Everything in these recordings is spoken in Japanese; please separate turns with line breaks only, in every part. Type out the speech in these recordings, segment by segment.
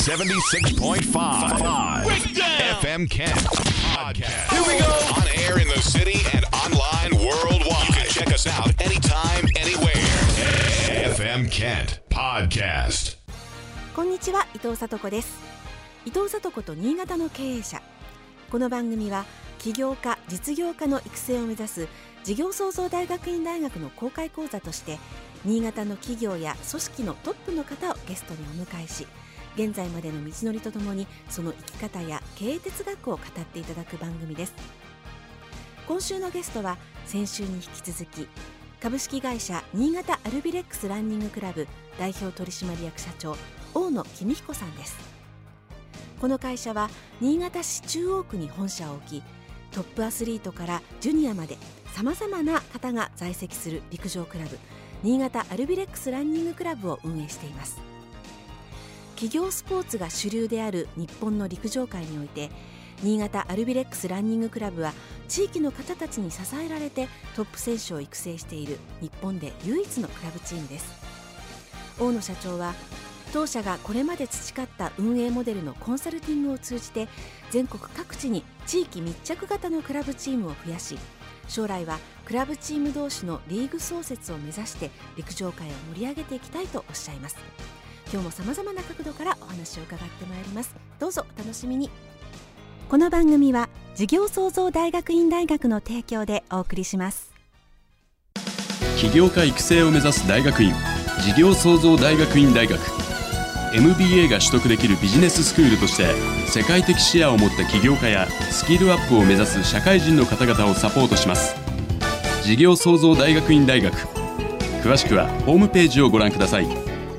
76.5 FM Kent Podcast. Here we go. On air in the city and online worldwide. You can check us out anytime, anywhere. FM Kent Podcast.
こんにちは、伊藤さと子です。伊藤さと子と新潟の経営者。この番組は起業家、実業家の育成を目指す事業創造大学院大学の公開講座として、新潟の企業や組織のトップの方をゲストにお迎えし、現在までの道のりとともにその生き方や経営哲学を語っていただく番組です。今週のゲストは先週に引き続き、株式会社新潟アルビレックスランニングクラブ代表取締役社長大野公彦さんです。この会社は新潟市中央区に本社を置き、トップアスリートからジュニアまでさまざまな方が在籍する陸上クラブ、新潟アルビレックスランニングクラブを運営しています。企業スポーツが主流である日本の陸上界において、新潟アルビレックスランニングクラブは地域の方たちに支えられてトップ選手を育成している日本で唯一のクラブチームです。大野社長は当社がこれまで培った運営モデルのコンサルティングを通じて、全国各地に地域密着型のクラブチームを増やし、将来はクラブチーム同士のリーグ創設を目指して陸上界を盛り上げていきたいとおっしゃいます。今日も様々な角度からお話を伺ってまいります。どうぞお楽しみに。この番組は事業創造大学院大学の提供でお送りします。
起業家育成を目指す大学院、事業創造大学院大学。 MBA が取得できるビジネススクールとして、世界的視野を持った起業家やスキルアップを目指す社会人の方々をサポートします。事業創造大学院大学、詳しくはホームページをご覧ください。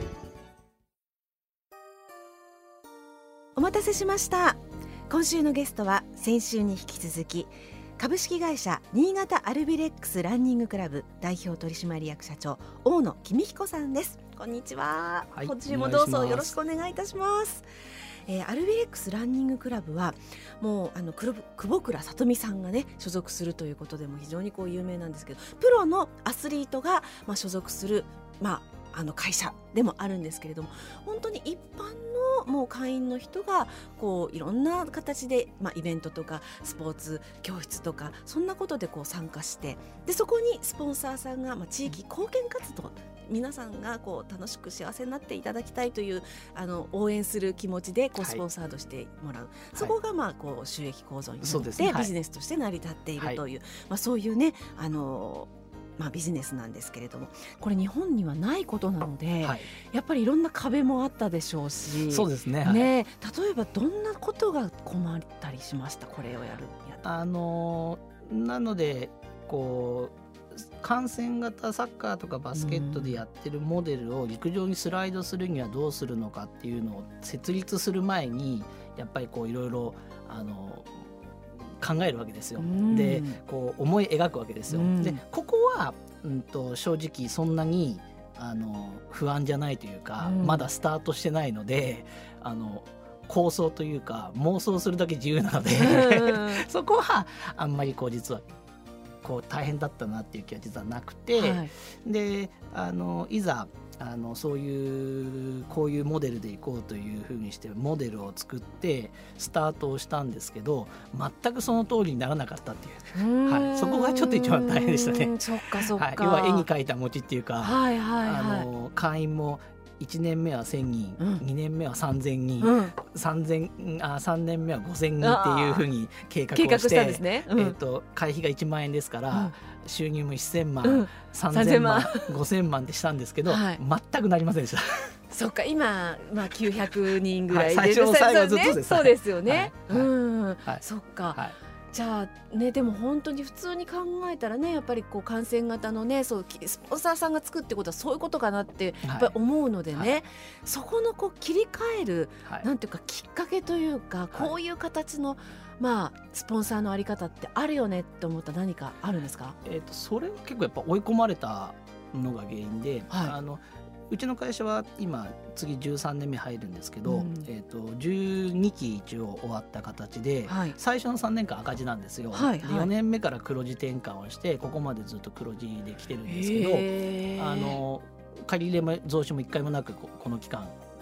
お待たせしました。今週のゲストは先週に引き続き、株式会社新潟アルビレックスランニングクラブ代表取締役社長大野公彦さんです。こんにちは、
はい、
今週もどうぞよろしくお願いいたします。アルビレックスランニングクラブはもう久保倉聡美さんがね所属するということでも非常に有名なんですけど、プロのアスリートが所属する会社でもあるんですけれども、本当に一般のもう会員の人がいろんな形で、イベントとかスポーツ教室とかそんなことで参加して、でそこにスポンサーさんが、地域貢献活動、皆さんが楽しく幸せになっていただきたいという応援する気持ちでスポンサードしてもらう、そこが収益構造になってビジネスとして成り立っているという、そういうねビジネスなんですけれども、これ日本にはないことなので、やっぱりいろんな壁もあったでしょうし、
そうですね、
例えばどんなことが困ったりしました？これをやる
なので観戦型サッカーとかバスケットでやってるモデルを陸上にスライドするにはどうするのかっていうのを設立する前に、やっぱりいろいろ考えるわけですよ。で思い描くわけですよ。でここは、正直そんなに不安じゃないというか、まだスタートしてないので、構想というか妄想するだけ自由なのでそこはあんまり実は大変だったなっていう気は実はなくて、でいざそういうこういうモデルでいこうというふうにしてモデルを作ってスタートをしたんですけど、全くその通りにならなかったっていう、そこがちょっと一番大変でしたね。
そっかそっか、
要は絵に描いた餅っていうか、会員も1年目は1000人、2年目は3000人、3年目は5000人っていうふうに計画をして、
したんですね。
会費が1万円ですから、収入も1000万、3000万、5000万でしたんですけど、全くなりませんでした。
そっか、今、900人ぐらいで、
最初の最後はずっとです。
そうですよね。そっか。じゃあね、でも本当に普通に考えたらね、やっぱり観戦型のね、スポンサーさんがつくってことはそういうことかなってやっぱり思うのでね、そこの切り替える、なんていうかきっかけというか、こういう形のスポンサーのあり方ってあるよねって思ったら何かあるんですか？
それを結構やっぱ追い込まれたのが原因で、うちの会社は今次13年目入るんですけど、12期一応終わった形で、最初の3年間赤字なんですよ。で4年目から黒字転換をしてここまでずっと黒字で来てるんですけど、借り入れも増資も1回もなくこの期間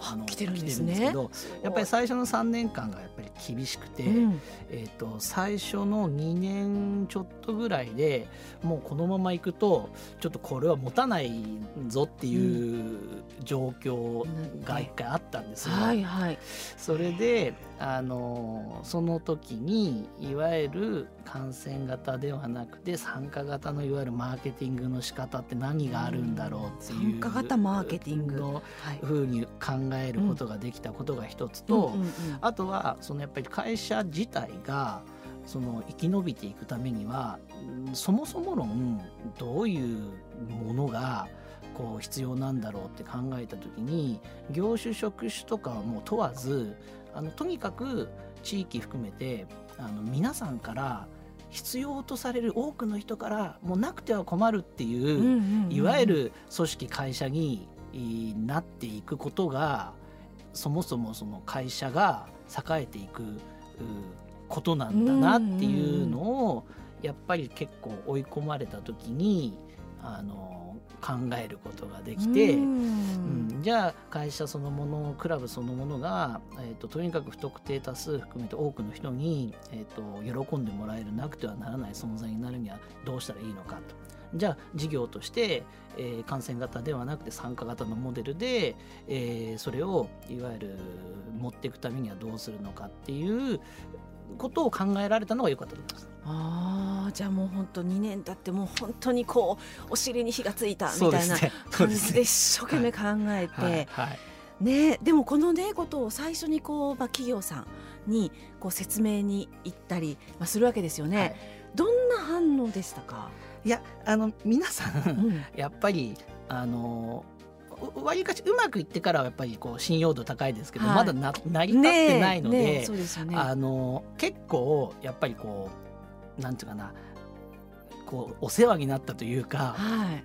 来てるんですけど、やっぱり最初の3年間がやっぱり厳しくて、最初の2年ちょっとぐらいでもうこのままいくとちょっとこれは持たないぞっていう状況が一回あったんですよ。それでその時にいわゆる感染型ではなくて参加型のいわゆるマーケティングの仕方って何があるんだろうっていう
参加型マーケティング
のふうに考えることができたことが一つと、あとはやっぱり会社自体が生き延びていくためにはそもそも論どういうものが必要なんだろうって考えた時に、業種職種とかはもう問わずとにかく地域含めて皆さんから必要とされる多くの人からもうなくては困るっていう、いわゆる組織会社になっていくことがそもそもその会社が栄えていくことなんだなっていうのをやっぱり結構追い込まれた時に考えることができて、じゃあ会社そのものクラブそのものが、とにかく不特定多数含めて多くの人に、喜んでもらえるなくてはならない存在になるにはどうしたらいいのかと。じゃあ事業として、感染型ではなくて参加型のモデルで、それをいわゆる持っていくためにはどうするのかっていうことを考えられたのが良かったと思います。
じゃあもう本当2年経ってもう本当にお尻に火がついたみたいな感じで一生懸命考えて、でもこのことを最初に企業さんに説明に行ったりするわけですよね。どんな反応でしたか？
いや皆さん、やっぱりわりかしうまくいってからはやっぱり信用度高いですけど、まだ成り立ってないので、結構やっぱりなんていうかなお世話になったというか、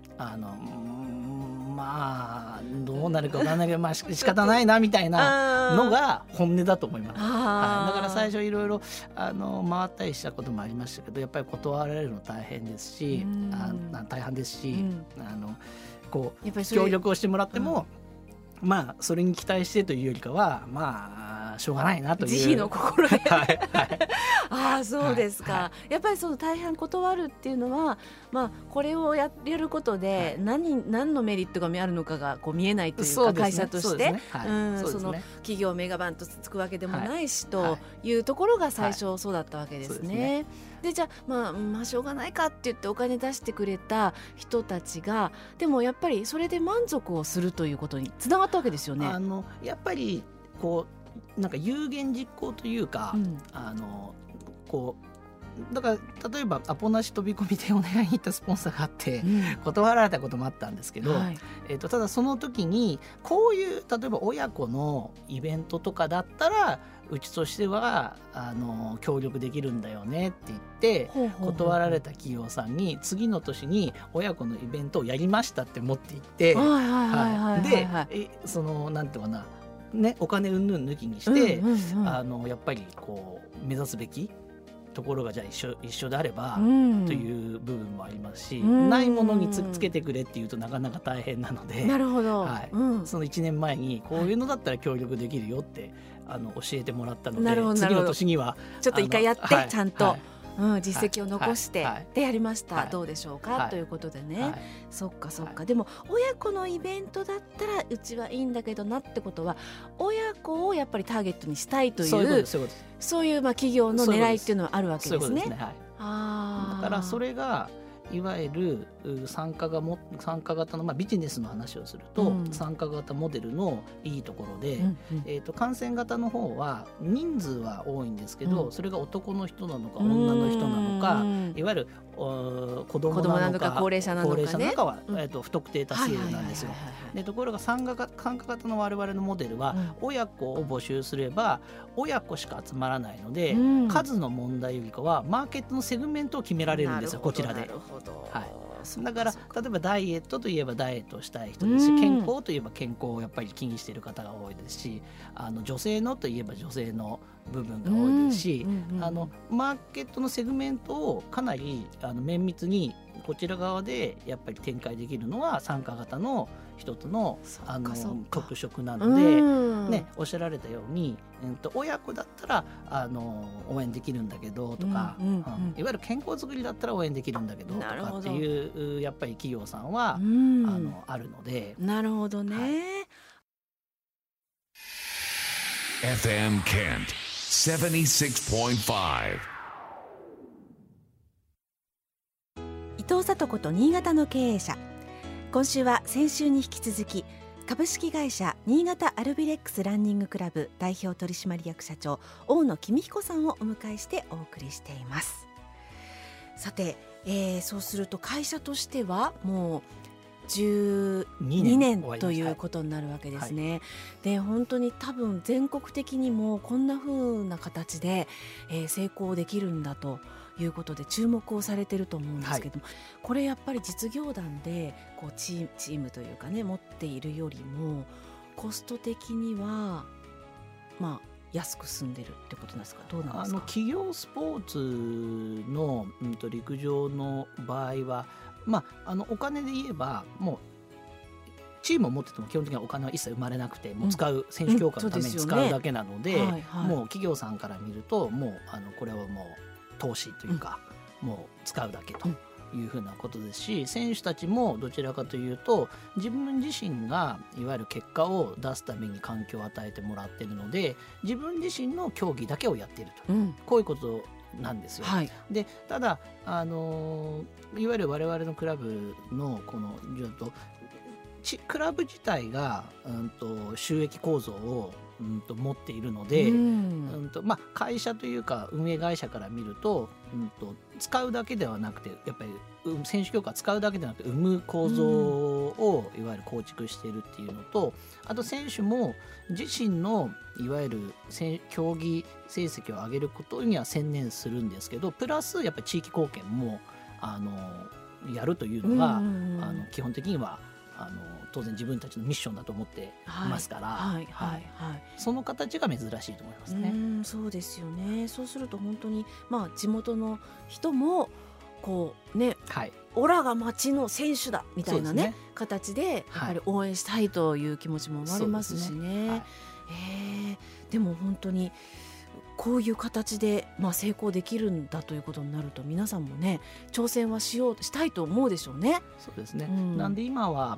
まあどうなるか分からないけど、仕方ないなみたいなのが本音だと思います。だから最初いろいろ回ったりしたこともありましたけど、やっぱり断られるの大変ですし、大半ですし、やっぱり協力をしてもらっても、それに期待してというよりかはしょうがないなという
慈悲の心でそうですか。やっぱり大半断るっていうのは、これをやることで何のメリットがあるのかが見えないというか、会社として企業メガバンとつくわけでもないしというところが最初そうだったわけですね。でじゃあしょうがないかって言ってお金出してくれた人たちがでもやっぱりそれで満足をするということにつながったわけですよね。
やっぱりなんか有言実行というか、だから例えばアポなし飛び込みでお願いに行ったスポンサーがあって、断られたこともあったんですけど、ただその時にこういう例えば親子のイベントとかだったらうちとしては協力できるんだよねって言って断られた企業さんに次の年に親子のイベントをやりましたって持って行って、でなんていうかなお金うんぬん抜きにして、やっぱり目指すべきところがじゃあ一緒であれば、という部分もありますし、ないものにつけてくれっていうとなかなか大変なので、
なるほど、
その1年前にこういうのだったら協力できるよって教えてもらったので、次の年には
ちょっと一回やってちゃんと、実績を残してでやりました、どうでしょうか、ということでね、そっかそっか、でも親子のイベントだったらうちはいいんだけどなってことは親子をやっぱりターゲットにしたいというそういう企業の狙いっていうのはあるわけですね。だ
からそれがいわゆる参加型の、ビジネスの話をすると、参加型モデルのいいところで、感染型の方は人数は多いんですけど、それが男の人なのか女の人なのか、いわゆる子供なのか
高齢者なのか
は、不特定多数なんですよ。でところが参加型の我々のモデルは、親子を募集すれば親子しか集まらないので、数の問題よりかはマーケットのセグメントを決められるんですよ、こちらで。だから例えばダイエットといえばダイエットをしたい人ですし、健康といえば健康をやっぱり気にしている方が多いですし、女性のといえば女性の部分が多いですし、マーケットのセグメントをかなり綿密にこちら側でやっぱり展開できるのは参加型の一つの特色なの
う
で、
ん
ね、おっしゃられたように、親子だったら応援できるんだけどとか、
うんうんうん
いわゆる健康づくりだったら応援できるんだけどと
なるほど
かっていうやっぱり企業さんは、
うん
あるので、
なるほどね、
はい
FM Kent 76.5.
伊藤聡子と新潟の経営者。今週は先週に引き続き株式会社新潟アルビレックスランニングクラブ代表取締役社長大野公彦さんをお迎えしてお送りしています。さて、そうすると会社としてはもう12年ということになるわけですね、で本当に多分全国的にもこんな風な形で、成功できるんだということで注目をされてると思うんですけども、これやっぱり実業団でこうチームというかね持っているよりもコスト的にはまあ安く済んでるってことなんですか？どうなんですか？
企業スポーツの、陸上の場合は、お金で言えばもうチームを持ってても基本的にはお金は一切生まれなくて、もう使う選手強化のために使うだけなので、もう企業さんから見るともうこれはもう投資というか、もう使うだけというふうなことですし、選手たちもどちらかというと自分自身がいわゆる結果を出すために環境を与えてもらっているので、自分自身の競技だけをやっていると、こういうことなんですよ、でただ、いわゆる我々のクラブのこのクラブ自体が、収益構造を持っているので、会社というか運営会社から見ると、使うだけではなくてやっぱり選手強化使うだけではなくて生む構造をいわゆる構築しているっていうのと、あと選手も自身のいわゆる競技成績を上げることには専念するんですけど、プラスやっぱり地域貢献もやるというのが、基本的には当然自分たちのミッションだと思っていますから、その形が珍しいと思いますね。
そうですよね。そうすると本当に、地元の人もこうね、オラが町の選手だみたいなね形でやっぱり応援したいという気持ちも生まれますしね。でも本当にこういう形で、成功できるんだということになると、皆さんもね挑戦はしたいと思うでしょうね。
そうですね、なんで今は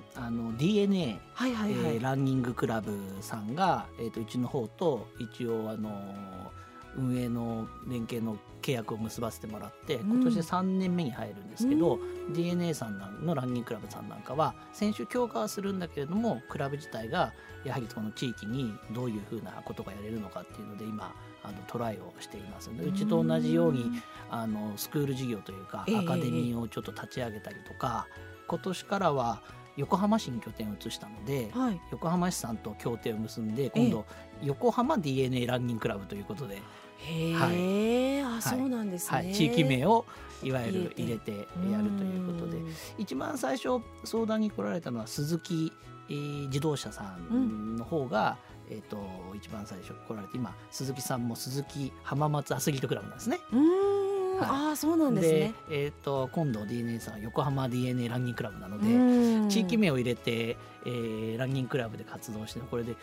DNA、ランニングクラブさんが、うちの方と一応運営の連携の契約を結ばせてもらって、今年で3年目に入るんですけど、DNA さんのランニングクラブさんなんかは選手強化はするんだけれども、クラブ自体がやはりこの地域にどういうふうなことがやれるのかっていうので今トライをしていますので、うちと同じようにスクール事業というか、アカデミーをちょっと立ち上げたりとか、今年からは横浜市に拠点を移したので、横浜市さんと協定を結んで、今度横浜 DNA ランニングクラブということで、
そうなんですね、
地域名をいわゆる入れてやるということで、一番最初相談に来られたのは鈴木自動車さんの方が、一番最初来られて、今鈴木さんも鈴木浜松アスリートクラブなんですね。
そうなんですね。
で、今度 DNA さんは横浜 DNA ランニングクラブなので、地域名を入れて、ランニングクラブで活動して、これで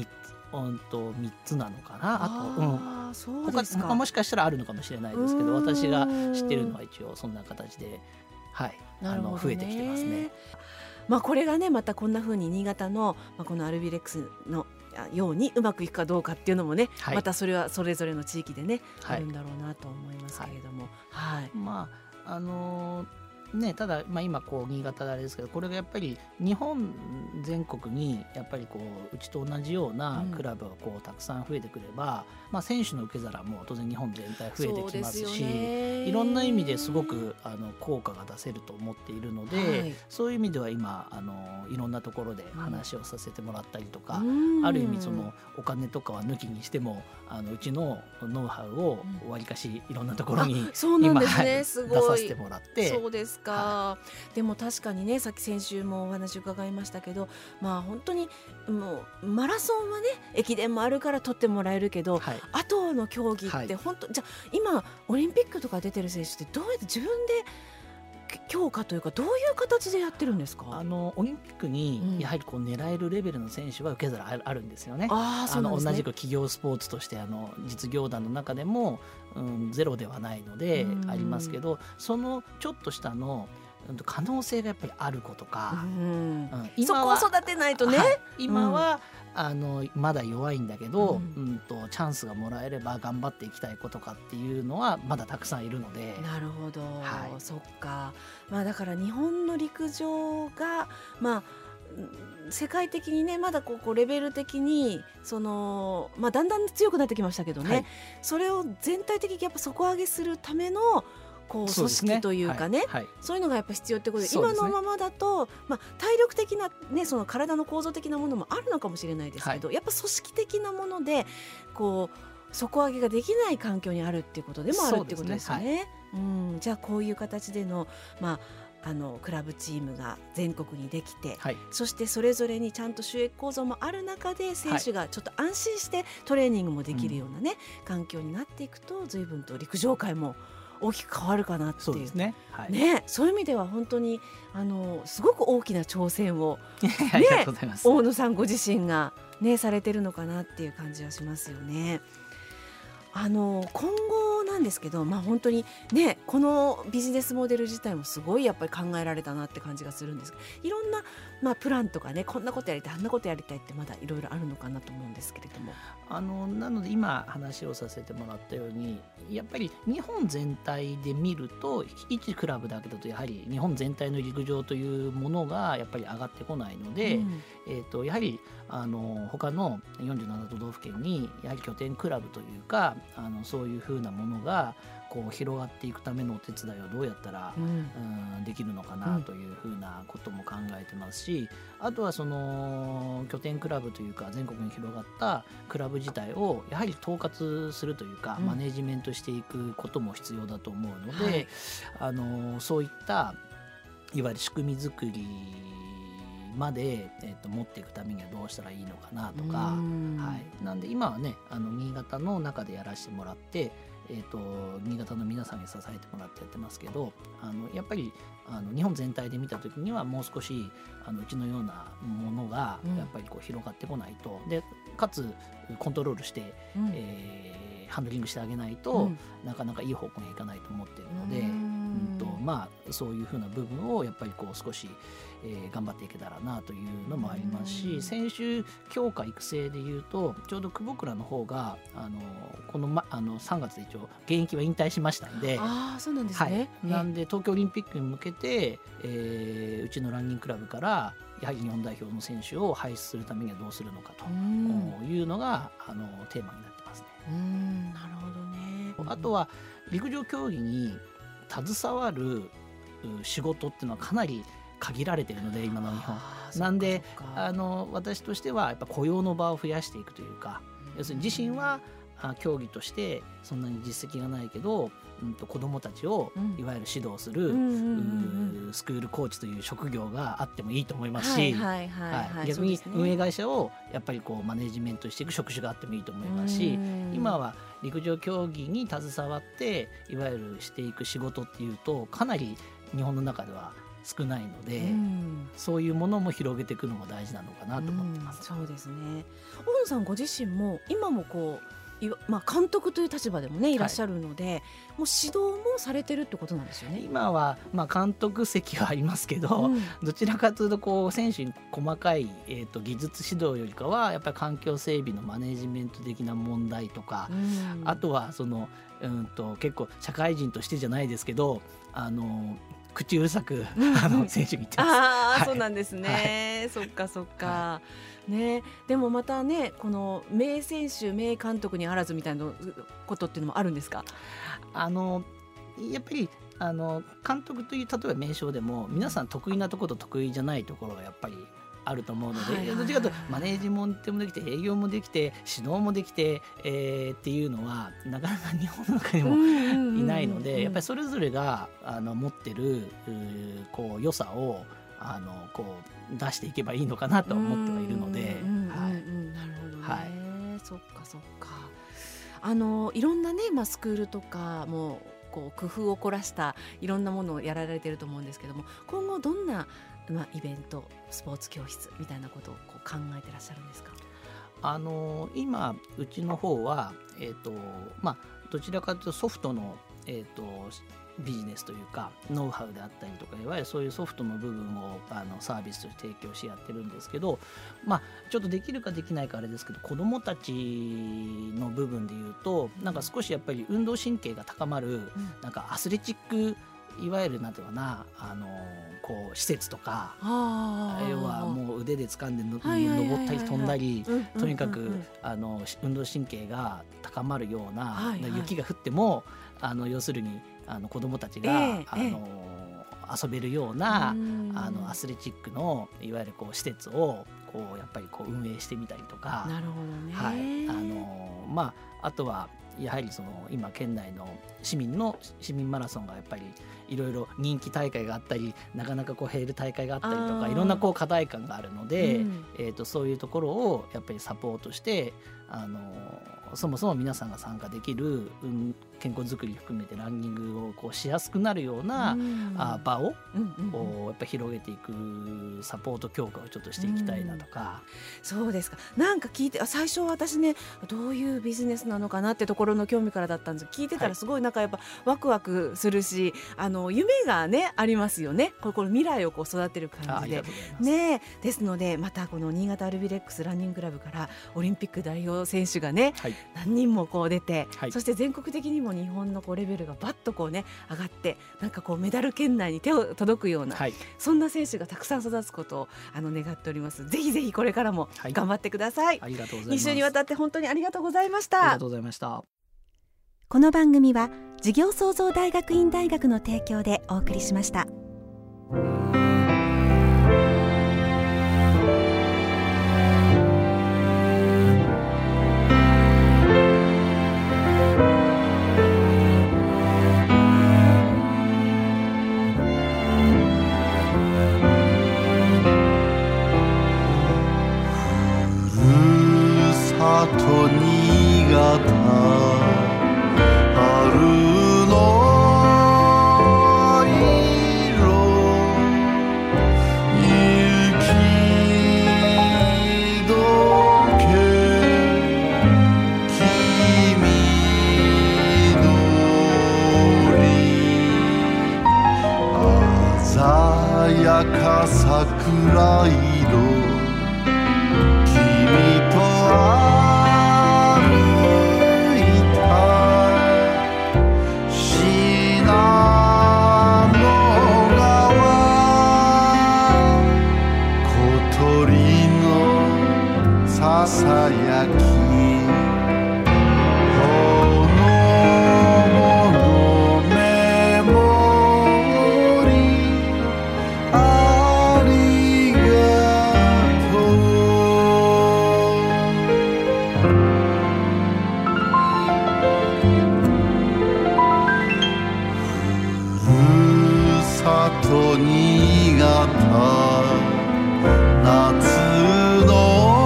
3つなのかな。あと、
そうですか。
他もしかしたらあるのかもしれないですけど、私が知ってるのは一応そんな形で、増えてきてますね。
これがねまたこんな風に新潟の、このアルビレックスのようにうまくいくかどうかっていうのもね、またそれはそれぞれの地域でね、あるんだろうなと思いますけれども、
ただ、今新潟であれですけど、これがやっぱり日本全国にやっぱりうちと同じようなクラブがたくさん増えてくれば、選手の受け皿も当然日本全体増えてきますし、いろんな意味ですごく効果が出せると思っているので、そういう意味では今いろんなところで話をさせてもらったりとか、ある意味そのお金とかは抜きにしてもうちのノウハウをわりかしいろんなところに今出させてもらって。
そうですか。でも確かにね、さっき先週もお話伺いましたけど、本当にもうマラソンはね駅伝もあるから取ってもらえるけど、あとの競技って本当、じゃあ今オリンピックとか出てる選手ってどうやって自分で強化というかどういう形でやってるんですか？
オリンピックにやはりこう狙えるレベルの選手は受け皿あるんですよね。
そうなんですね。
同じく企業スポーツとして実業団の中でも、ゼロではないのでありますけど、そのちょっと下の可能性がやっぱりある子とか、
そこを育てないとね、
今はまだ弱いんだけど、チャンスがもらえれば頑張っていきたい子とかっていうのはまだたくさんいるので。
なるほど、そっか。だから日本の陸上が世界的にねまだこうレベル的にだんだん強くなってきましたけどね、それを全体的にやっぱ底上げするための組織というかね、そういうのがやっぱ必要ってことで、今のままだと、体力的な、ね、その体の構造的なものもあるのかもしれないですけど、やっぱ組織的なものでこう底上げができない環境にあるっていうことでもあるってことですよね。じゃあこういう形での、クラブチームが全国にできて、そしてそれぞれにちゃんと収益構造もある中で選手がちょっと安心してトレーニングもできるようなね、環境になっていくと随分と陸上界も大きく変わるかなっていう。そうですね。そういう意味では本当にすごく大きな挑戦を、
ありがとうございます。
大野さんご自身が、されてるのかなっていう感じはしますよね。今後なんですけど、本当にねこのビジネスモデル自体もすごいやっぱり考えられたなって感じがするんですけど、いろんな、プランとかね、こんなことやりたいあんなことやりたいってまだいろいろあるのかなと思うんですけれども、
なので今話をさせてもらったようにやっぱり日本全体で見ると一クラブだけだとやはり日本全体の陸上というものがやっぱり上がってこないので、やはり他の47都道府県にやはり拠点クラブというかそういうふうなものがこう広がっていくためのお手伝いをどうやったら、できるのかなというふうなことも考えてますし、あとはその拠点クラブというか全国に広がったクラブ自体をやはり統括するというか、マネジメントしていくことも必要だと思うので、そういったいわゆる仕組み作りまで、持っていくためにはどうしたらいいのかなとか、なんで今はね新潟の中でやらせてもらって、新潟の皆さんに支えてもらってやってますけど、やっぱり日本全体で見た時にはもう少しうちのようなものがやっぱりこう広がってこないと、でかつコントロールして、ハンドリングしてあげないと、なかなかいい方向にはいかないと思っているので、そういうふうな部分をやっぱりこう少し、頑張っていけたらなというのもありますし、選手強化育成でいうとちょうど久保倉の方がこの、3月で一応現役は引退しましたんで、
そうなんですね。
なんで東京オリンピックに向けて、うちのランニングクラブからやはり日本代表の選手を輩出するためにはどうするのかというのがテーマになってますね。
なるほどね。
あとは陸上競技に携わる仕事っていうのはかなり限られているので今の日本なんで、私としてはやっぱ雇用の場を増やしていくというか、要するに自身は競技としてそんなに実績がないけど、子どもたちをいわゆる指導するスクールコーチという職業があってもいいと思いますし、逆に運営会社をやっぱりこうマネジメントしていく職種があってもいいと思いますし、今は陸上競技に携わっていわゆるしていく仕事っていうとかなり日本の中では少ないので、そういうものも広げていくのも大事なのかなと思ってます。
そうですね。大野さんご自身も今もこう監督という立場でもねいらっしゃるので、もう指導もされてるってことなんですよね。
今は監督席はありますけど、どちらかというとこう選手に細かい、技術指導よりかはやっぱり環境整備のマネジメント的な問題とか、あとはその、結構社会人としてじゃないですけど口うるさく選手に言ってます。
そうなんですね。そっかそっか。ね、でもまたねこの名選手名監督にあらずみたいなことっていうのもあるんですか？
やっぱり監督という例えば名称でも皆さん得意なところと得意じゃないところがやっぱりあると思うので、どちらかというとマネージメントもできて営業もできて指導もできて、っていうのはなかなか日本の中にもいないので、やっぱりそれぞれが持ってるこう良さをこう出していけばいいのかなと思ってはいるので、
なるほどね。そっかそっか。いろんなね、スクールとかもこう工夫を凝らしたいろんなものをやられていると思うんですけども、今後どんな、イベント、スポーツ教室みたいなことをこう考えてらっしゃるんですか？
今うちの方は、どちらかというとソフトの、ビジネスというかノウハウであったりとか、いわゆるそういうソフトの部分をサービスとして提供しやってるんですけど、ちょっとできるかできないかあれですけど、子どもたちの部分でいうとなんか少しやっぱり運動神経が高まる、なんかアスレチック、いわゆるなんていうかな、こう施設とか、要はもう腕で掴んで登ったり飛んだり、とにかく運動神経が高まるような、雪が降っても要するに子どもたちが、遊べるようなアスレチックのいわゆるこう施設をこうやっぱりこう運営してみたりとか。
なるほどね。
はい、あとはやはりその今県内の市民マラソンがやっぱりいろいろ人気大会があったり、なかなかこう減る大会があったりとか、いろんなこう課題感があるので、そういうところをやっぱりサポートして、そもそも皆さんが参加できる、健康づくり含めてランニングをこうしやすくなるような、場をこうやっぱ広げていくサポート強化をちょっとしていきたいなとか。
そうですか。なんか聞いて、最初私ね、どういうビジネスなのかなってところの興味からだったんですけど、聞いてたらすごいなんかやっぱワクワクするし、夢がねありますよね。これ未来をこう育てる感じでね。ですのでまたこの新潟アルビレックスランニングクラブからオリンピック代表選手がね、何人もこう出て、そして全国的にも日本のこうレベルがバッとこうね上がって、なんかこうメダル圏内に手を届くような、そんな選手がたくさん育つことを願っております。ぜひぜひこれからも頑張ってください。
ありがとうございます。
2週にわたって本当にありがとうございました。
ありがとうございました。
この番組は事業創造大学院大学の提供でお送りしました。
新潟春の色、雪解け黄緑、鮮やか桜色、君と歩いた信濃川、小鳥のささやき、ほのぼのメモリ、ありがとう。新潟夏の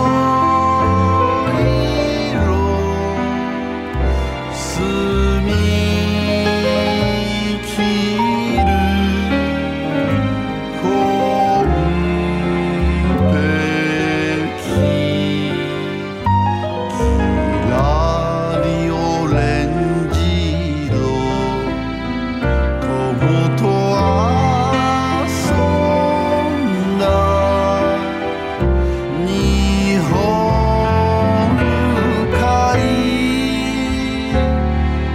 色、澄み切る紺碧、きらりオレンジ色、友と日本海、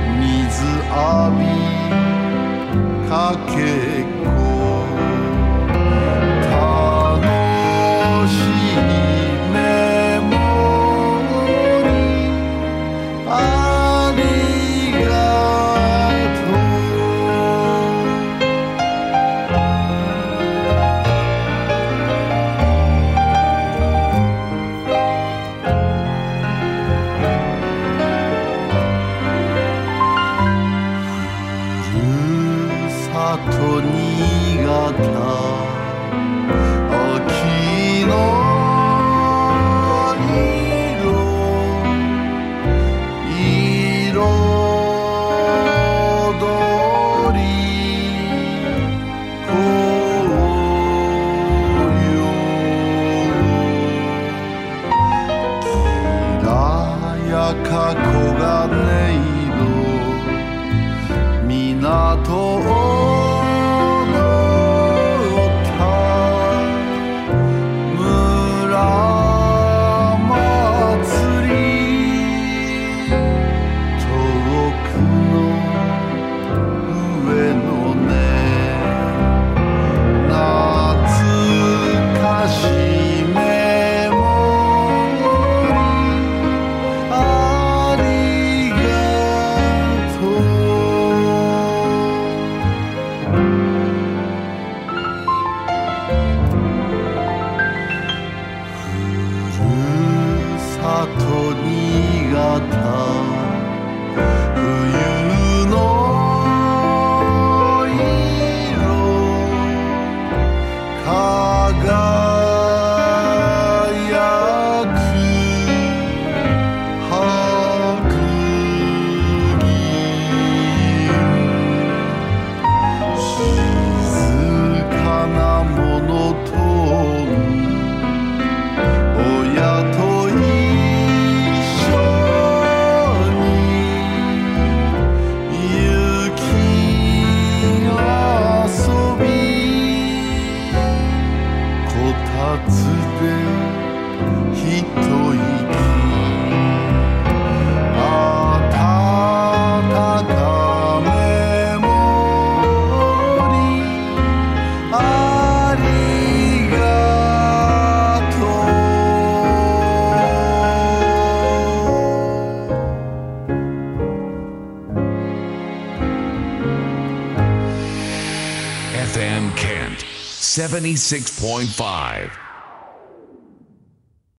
76.5